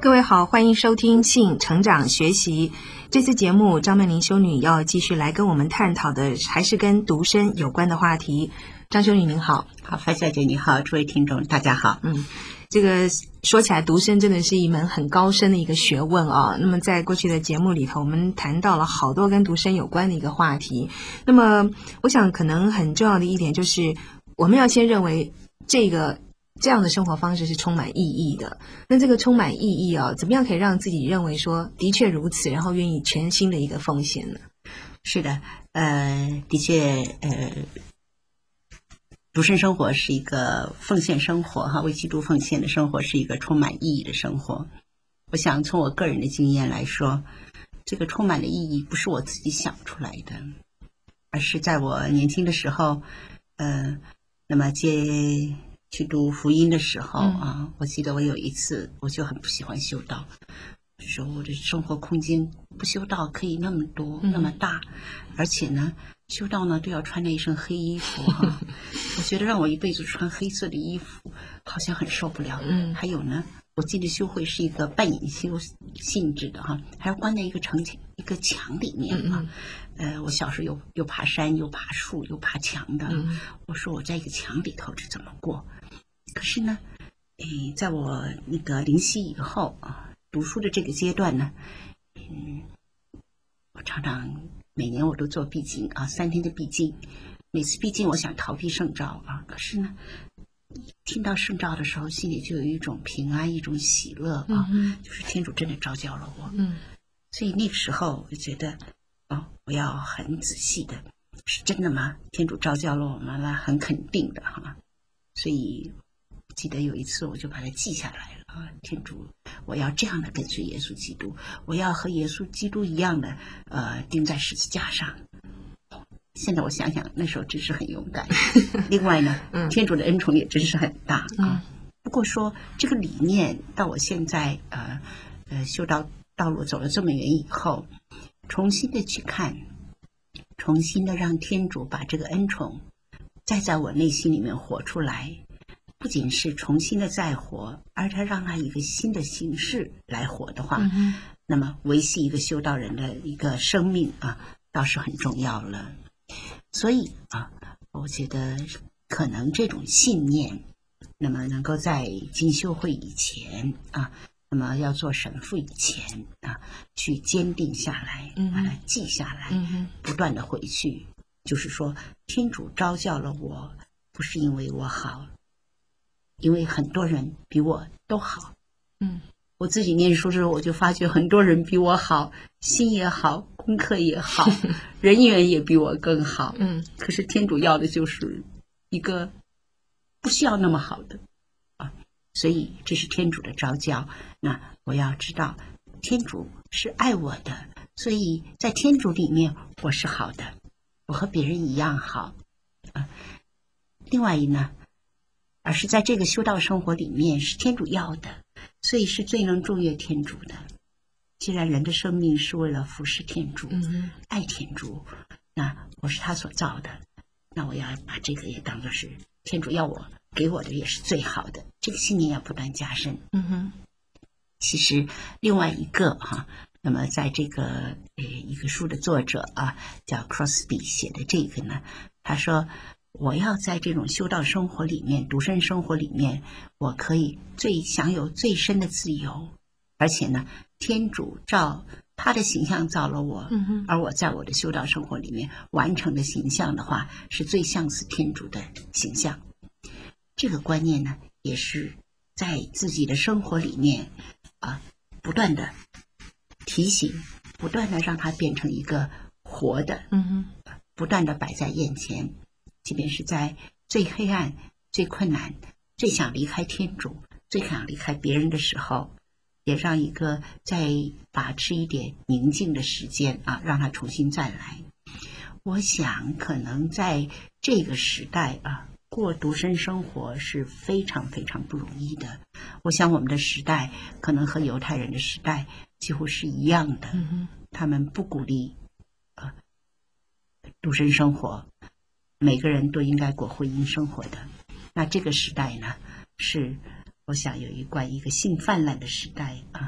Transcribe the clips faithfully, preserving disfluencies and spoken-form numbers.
各位好，欢迎收听性成长学习。这次节目张曼玲修女要继续来跟我们探讨的还是跟独身有关的话题。张修女您好。 好，樊小姐你好，诸位听众大家好。 嗯，这个说起来独身真的是一门很高深的一个学问啊。那么在过去的节目里头，我们谈到了好多跟独身有关的一个话题。那么我想可能很重要的一点就是我们要先认为这个这样的生活方式是充满意义的。那这个充满意义啊，怎么样可以让自己认为说的确如此，然后愿意全心的一个奉献呢？ 是的，呃，的确，呃，独身生活是一个奉献生活哈，为基督奉献的生活是一个充满意义的生活。我想从我个人的经验来说，这个充满的意义不是我自己想出来的，而是在我年轻的时候，呃，那么接去读福音的时候啊，嗯、我记得我有一次我就很不喜欢修道，就说我的生活空间不修道可以那么多、嗯、那么大，而且呢修道呢都要穿那一身黑衣服哈，我觉得让我一辈子穿黑色的衣服好像很受不了。嗯，还有呢，我记得修会是一个半隐修性质的哈，还要关在一个城一个墙里面啊。嗯、呃，我小时候又又爬山又爬树又爬墙的，嗯、我说我在一个墙里头这怎么过？可是呢，诶，在我那个灵犀以后啊，读书的这个阶段呢，嗯，我常常每年我都做闭经啊，三天的闭经，每次闭经我想逃避圣召啊，可是呢，听到圣召的时候，心里就有一种平安，一种喜乐啊，嗯、就是天主真的召叫了我。嗯，所以那个时候我就觉得，哦，我要很仔细的，是真的吗？天主召叫了我们了，很肯定的哈。所以记得有一次我就把它记下来了啊，天主，我要这样的跟随耶稣基督，我要和耶稣基督一样的呃钉在十字架上。现在我想想，那时候真是很勇敢。另外呢，嗯、天主的恩宠也真是很大啊。嗯、不过说这个理念到我现在呃呃修道道路走了这么远以后，重新的去看，重新的让天主把这个恩宠再在我内心里面活出来，不仅是重新的再活，而他让他一个新的形式来活的话，嗯、那么维系一个修道人的一个生命啊，倒是很重要了。所以啊，我觉得可能这种信念，那么能够在进修会以前啊，那么要做神父以前啊，去坚定下来，把它记下来，嗯、不断的回去。就是说，天主召叫了我，不是因为我好，因为很多人比我都好。嗯，我自己念书的时候，我就发觉很多人比我好，心也好，功课也好，人缘也比我更好。嗯，可是天主要的就是一个不需要那么好的啊，所以这是天主的召叫。那我要知道，天主是爱我的，所以在天主里面我是好的。我和别人一样好，啊，另外一呢，而是在这个修道生活里面是天主要的，所以是最能祝悦天主的。既然人的生命是为了服侍天主，嗯、爱天主，那我是他所造的，那我要把这个也当作是天主要我给我的也是最好的，这个信念要不断加深。嗯哼，其实另外一个哈。那么在这个呃一个书的作者啊叫 Crosby 写的这个呢，他说我要在这种修道生活里面，独身生活里面，我可以最享有最深的自由，而且呢，天主照他的形象造了我，嗯、而我在我的修道生活里面完成的形象的话，是最像似天主的形象。这个观念呢，也是在自己的生活里面啊不断的提醒，不断的让它变成一个活的，嗯哼，不断的摆在眼前，即便是在最黑暗、最困难、最想离开天主、最想离开别人的时候，也让一个再把持一点宁静的时间啊，让它重新再来。我想可能在这个时代啊，过独身生活是非常非常不容易的。我想我们的时代可能和犹太人的时代几乎是一样的，嗯、他们不鼓励呃独身生活，每个人都应该过婚姻生活的。那这个时代呢，是我想有一关一个性泛滥的时代啊，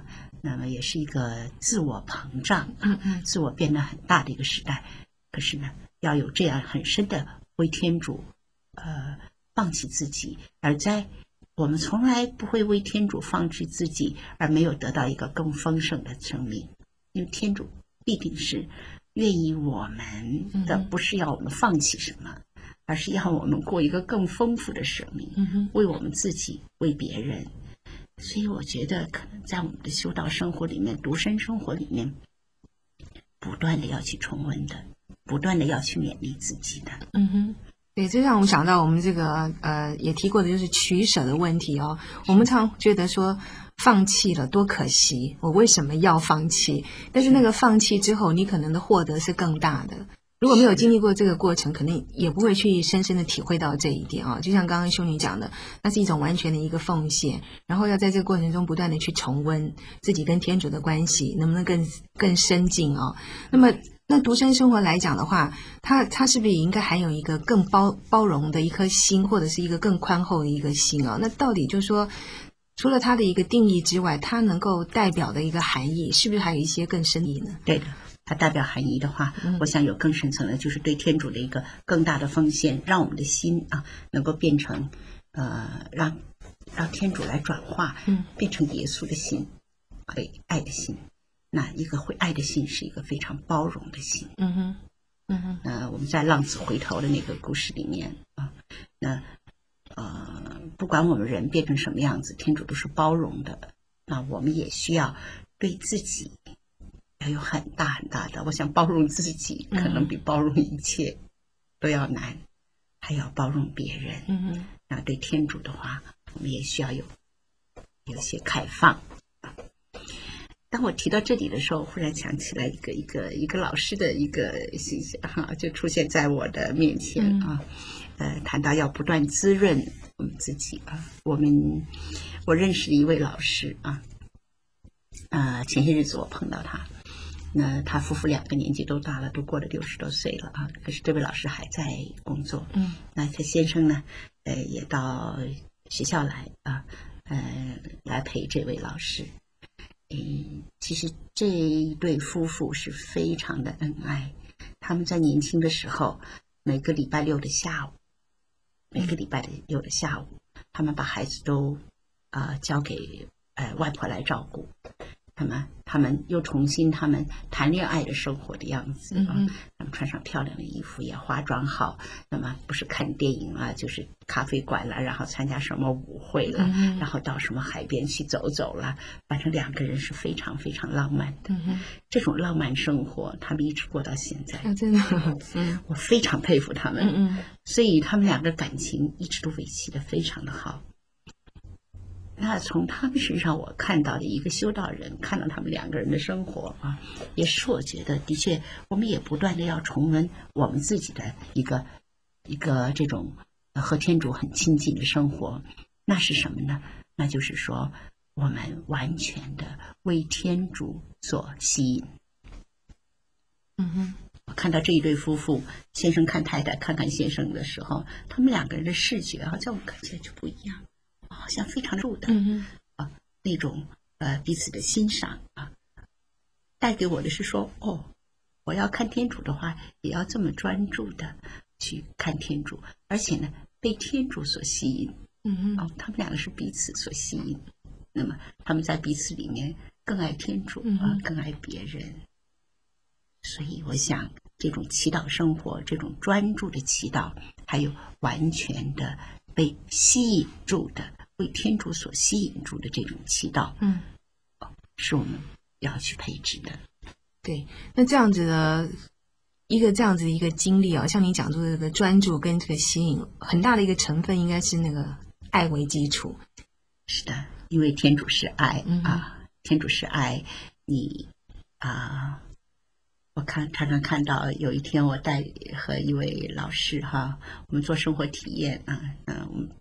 那么也是一个自我膨胀， 嗯嗯， 自我变得很大的一个时代。可是呢，要有这样很深的为天主，呃，放弃自己，而在我们从来不会为天主放弃自己，而没有得到一个更丰盛的生命。因为天主必定是愿意我们的，不是要我们放弃什么，而是要我们过一个更丰富的生命，为我们自己，为别人。所以我觉得可能在我们的修道生活里面，独身生活里面，不断的要去重温的，不断的要去勉励自己的。 嗯哼。对，这让我想到我们这个呃也提过的就是取舍的问题哦。我们常觉得说放弃了多可惜，我为什么要放弃？但是那个放弃之后，你可能的获得是更大的。如果没有经历过这个过程，可能也不会去深深的体会到这一点啊。就像刚刚修女讲的，那是一种完全的一个奉献，然后要在这个过程中不断的去重温自己跟天主的关系，能不能更更深进啊？那么。那独身生活来讲的话，他他是不是也应该还有一个更包包容的一颗心，或者是一个更宽厚的一个心啊？那到底就是说，除了它的一个定义之外，它能够代表的一个含义，是不是还有一些更深意呢？ 对的，它代表含义的话，嗯、我想有更深层的，就是对天主的一个更大的奉献，让我们的心啊能够变成呃，让让天主来转化，嗯，变成耶稣的心，对，爱的心。那一个会爱的心是一个非常包容的心。 嗯哼，嗯哼。 呃，我们在浪子回头的那个故事里面啊，那呃，不管我们人变成什么样子，天主都是包容的。那我们也需要对自己要有很大很大的，我想包容自己，可能比包容一切都要难，还要包容别人。 嗯哼。 那对天主的话，我们也需要有有些开放。当我提到这里的时候，忽然想起来一个一个一个老师的一个形象哈，就出现在我的面前啊。呃，谈到要不断滋润我们自己啊。我们我认识一位老师啊，呃，前些日子我碰到他，那他夫妇两个年纪都大了，都过了六十多岁了啊。可是这位老师还在工作，嗯，那他先生呢，呃，也到学校来啊，呃，来陪这位老师。嗯，其实这一对夫妇是非常的恩爱。他们在年轻的时候，每个礼拜六的下午，每个礼拜六的下午，他们把孩子都啊、呃、交给呃外婆来照顾。他们他们又重新他们谈恋爱的生活的样子啊，嗯、他们穿上漂亮的衣服，也化妆好，那么不是看电影了，就是咖啡馆了，然后参加什么舞会了，嗯、然后到什么海边去走走了，反正两个人是非常非常浪漫的。嗯、这种浪漫生活，他们一直过到现在， 啊、真的，嗯， 我非常佩服他们。 嗯嗯， 所以他们两个感情一直都维系得非常的好。那从他们身上我看到的一个修道人，看到他们两个人的生活啊，也是我觉得的确我们也不断的要重温我们自己的一个一个这种和天主很亲近的生活。那是什么呢？那就是说我们完全的为天主所吸引。 嗯哼， 我看到这一对夫妇，先生看太太，看看先生的时候，他们两个人的视觉好像我看起来就不一样，好像非常入的，嗯啊，那种呃彼此的欣赏啊，带给我的是说，哦，我要看天主的话，也要这么专注的去看天主，而且呢，被天主所吸引，嗯哦，他们两个是彼此所吸引，那么他们在彼此里面更爱天主啊，更爱别人，所以我想这种祈祷生活，这种专注的祈祷，还有完全的被吸引住的，为天主所吸引住的这种祈祷，嗯，是我们要去培植的。 对，那这样子的一个这样子的一个经历啊，像你讲出这个专注跟这个吸引，很大的一个成分应该是那个爱为基础。 是的，因为天主是爱、嗯、啊，天主是爱你啊。我看常常看到有一天我带和一位老师哈，我们做生活体验啊，嗯、呃，他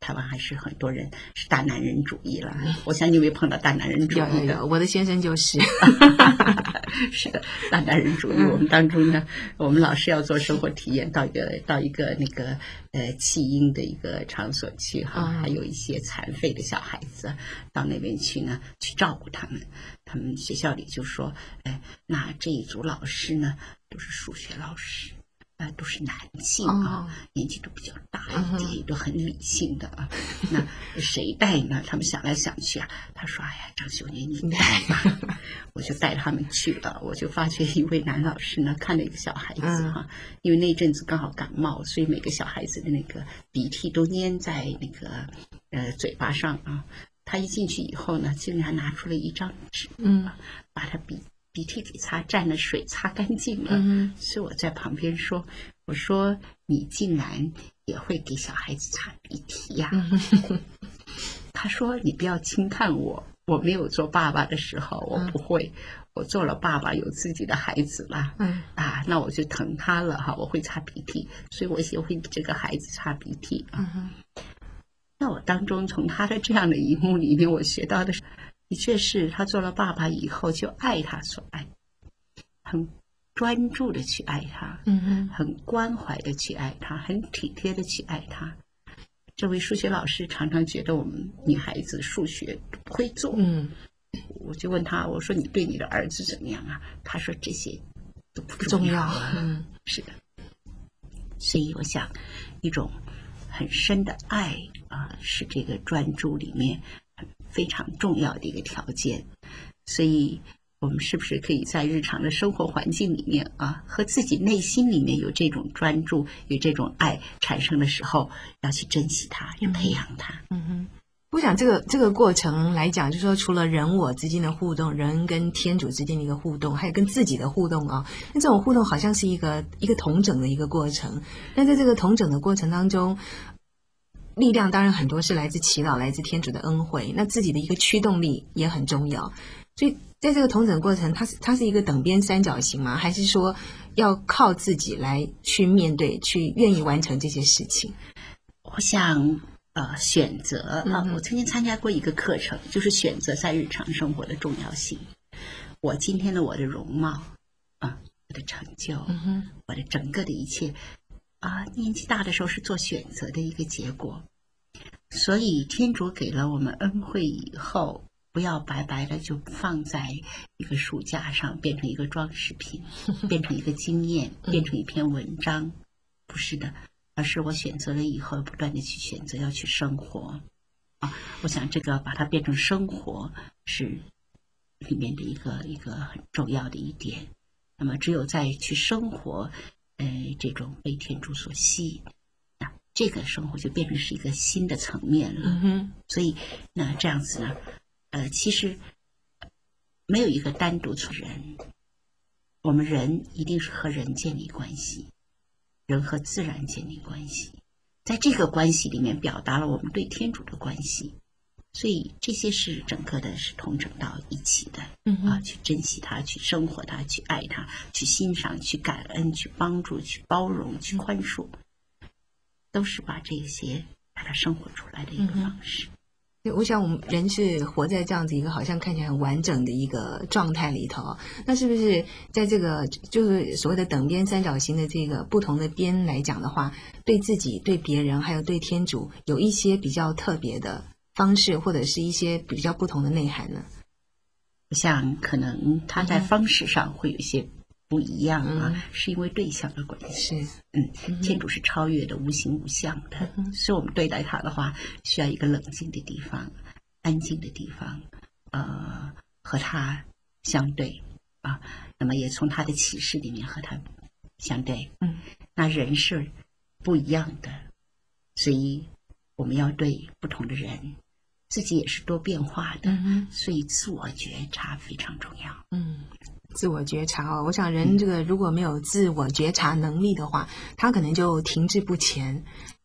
台湾还是很多人是大男人主义了。我想你有没有碰到大男人主义的？ 有有有，我的先生就是。 是的，大男人主义。我们当中呢，我们老是要做生活体验，到一个到一个那个呃弃婴的一个场所去哈，还有一些残废的小孩子到那边去呢，去照顾他们。他们学校里就说，哎，那这一组老师呢都是数学老师。呃，都是男性啊，哦、年纪都比较大一点，也、嗯、都很理性的啊。那谁带呢？他们想来想去啊，他说：“哎呀，张秀年你带吧。”我就带他们去了。我就发觉一位男老师呢，看了一个小孩子哈、啊，嗯、因为那阵子刚好感冒，所以每个小孩子的那个鼻涕都粘在那个呃嘴巴上啊。他一进去以后呢，竟然拿出了一张纸，嗯，把他鼻。鼻涕给擦沾了水，擦干净了。嗯、所以我在旁边说：“我说你竟然也会给小孩子擦鼻涕呀、啊？”嗯、他说：“你不要轻看我，我没有做爸爸的时候，我不会。嗯、我做了爸爸，有自己的孩子了。嗯啊，那我就疼他了哈，我会擦鼻涕，所以我也会给这个孩子擦鼻涕啊。嗯”那我当中从他的这样的一幕里面，我学到的是。的确是他做了爸爸以后就爱他所爱，很专注的去爱他，嗯哼，很关怀的去爱他，很体贴的去爱他。这位数学老师常常觉得我们女孩子数学不会做，嗯，我就问他，我说你对你的儿子怎么样啊？他说这些都不重要，嗯，是的。所以我想，一种很深的爱啊，是这个专注里面非常重要的一个条件。所以我们是不是可以在日常的生活环境里面啊，和自己内心里面有这种专注，有这种爱产生的时候，要去珍惜它，要培养它。 嗯哼，我想这个这个过程来讲，就是说除了人我之间的互动，人跟天主之间的一个互动，还有跟自己的互动啊，那这种互动好像是一个一个统整的一个过程。那在这个统整的过程当中，力量当然很多是来自祈祷，来自天主的恩惠，那自己的一个驱动力也很重要。所以在这个统整过程，它是它是一个等边三角形吗？还是说要靠自己来去面对，去愿意完成这些事情？ 我想呃选择啊、嗯，我曾经参加过一个课程，就是选择在日常生活的重要性。我今天的我的容貌啊，我的成就，嗯、我的整个的一切啊，年纪大的时候是做选择的一个结果。所以天主给了我们恩惠以后，不要白白的就放在一个书架上，变成一个装饰品，变成一个经验，变成一篇文章，不是的，而是我选择了以后，不断的去选择，要去生活啊。我想这个把它变成生活是里面的一个一个很重要的一点。那么只有在去生活，呃，这种被天主所吸引，那这个生活就变成是一个新的层面了。嗯哼，所以那这样子呢？呃，其实没有一个单独从人，我们人一定是和人建立关系，人和自然建立关系，在这个关系里面表达了我们对天主的关系，所以这些是整个的是统整到一起的。嗯啊，去珍惜它，去生活它，去爱它，去欣赏，去感恩，去帮助，去包容，去宽恕，都是把这些把它生活出来的一个方式。嗯， 我想我们人是活在这样子一个好像看起来很完整的一个状态里头，那是不是在这个就是所谓的等边三角形的这个不同的边来讲的话，对自己、对别人还有对天主有一些比较特别的方式，或者是一些比较不同的内涵呢？ 我想可能它在方式上会有一些不一样啊，嗯、是因为对象的关系。是，嗯，天主是超越的、无形无相的，嗯、所以我们对待它的话，需要一个冷静的地方、安静的地方，呃，和它相对啊。那么也从它的启示里面和它相对。嗯，那人是不一样的，所以我们要对不同的人。自己也是多变化的，嗯、所以自我觉察非常重要。 嗯，自我觉察哦，我想人这个如果没有自我觉察能力的话，他可能就停滞不前，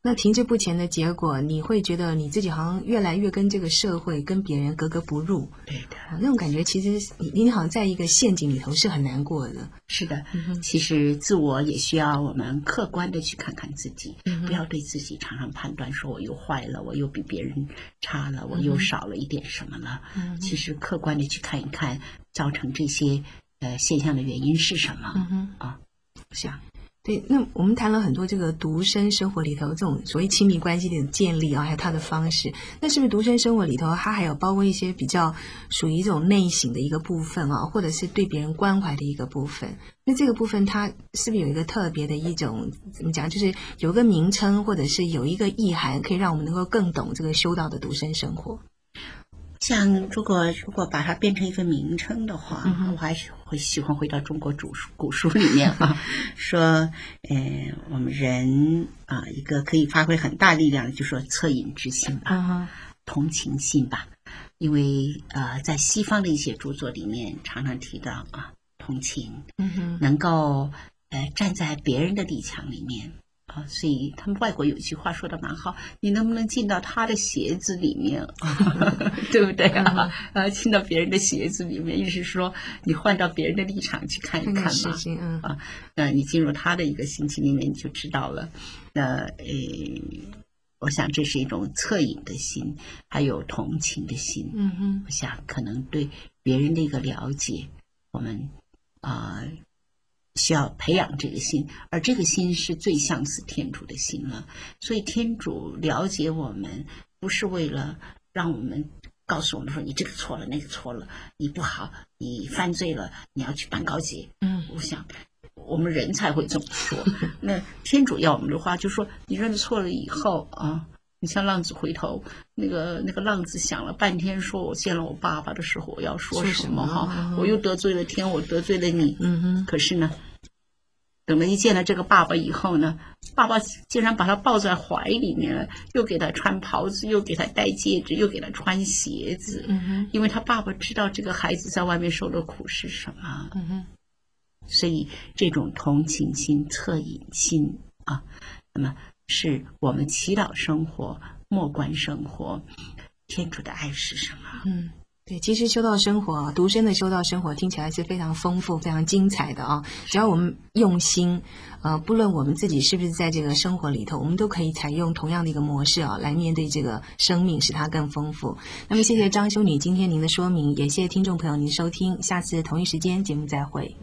那停滞不前的结果，你会觉得你自己好像越来越跟这个社会、跟别人格格不入。 对的， 啊、那种感觉其实你你好像在一个陷阱里头是很难过的。 是的， 嗯、 其实自我也需要我们客观的去看看自己， 嗯、 不要对自己常常判断说我又坏了，我又比别人差了，我又少了一点什么了。 嗯、 其实客观的去看一看，造成这些呃现象的原因是什么、 嗯、 啊？我想。 对，那我们谈了很多这个独身生活里头这种所谓亲密关系的建立啊，还有它的方式。那是不是独身生活里头，它还有包括一些比较属于这种内省的一个部分啊，或者是对别人关怀的一个部分？那这个部分它是不是有一个特别的一种怎么讲，就是有一个名称，或者是有一个意涵，可以让我们能够更懂这个修道的独身生活？ 像如果如果把它变成一个名称的话， 嗯、 我还是会喜欢回到中国古书古书里面啊，说，呃，我们人啊、呃，一个可以发挥很大力量的，就说恻隐之心吧， 嗯、 同情心吧，因为呃，在西方的一些著作里面常常提到啊，同情， 嗯、 能够呃站在别人的立场里面。啊，所以他们外国有一句话说的蛮好，你能不能进到他的鞋子里面，对不对啊？啊，进到别人的鞋子里面，意思是说你换到别人的立场去看一看嘛， 嗯、 啊，那你进入他的一个心情里面，你就知道了。那呃，我想这是一种恻隐的心，还有同情的心。 嗯哼， 我想可能对别人的一个了解，我们啊。呃需要培养这个心，而这个心是最相似天主的心了。所以天主了解我们，不是为了让我们告诉我们说你这个错了，那个错了，你不好，你犯罪了，你要去办告解。 嗯， 我想我们人才会这么说。那天主要我们的话，就说你认错了以后啊。你像浪子回头，那个那个浪子想了半天，说我见了我爸爸的时候，我要说什么哈？ 嗯、 我又得罪了天，我得罪了你。 嗯哼。 可是呢，等了一见了这个爸爸以后呢，爸爸竟然把他抱在怀里面了，又给他穿袍子，又给他戴戒指，又给他穿鞋子。 嗯哼。因为他爸爸知道这个孩子在外面受的苦是什么。 嗯哼。 所以这种同情心、恻隐心啊，那么。是我们祈祷生活、默观生活，天主的爱是什么？ 嗯，对，其实修道生活，独身的修道生活听起来是非常丰富、非常精彩的啊！只要我们用心，呃，不论我们自己是不是在这个生活里头，我们都可以采用同样的一个模式啊，来面对这个生命，使它更丰富。那么，谢谢张修女今天您的说明，也谢谢听众朋友您收听，下次同一时间节目再会。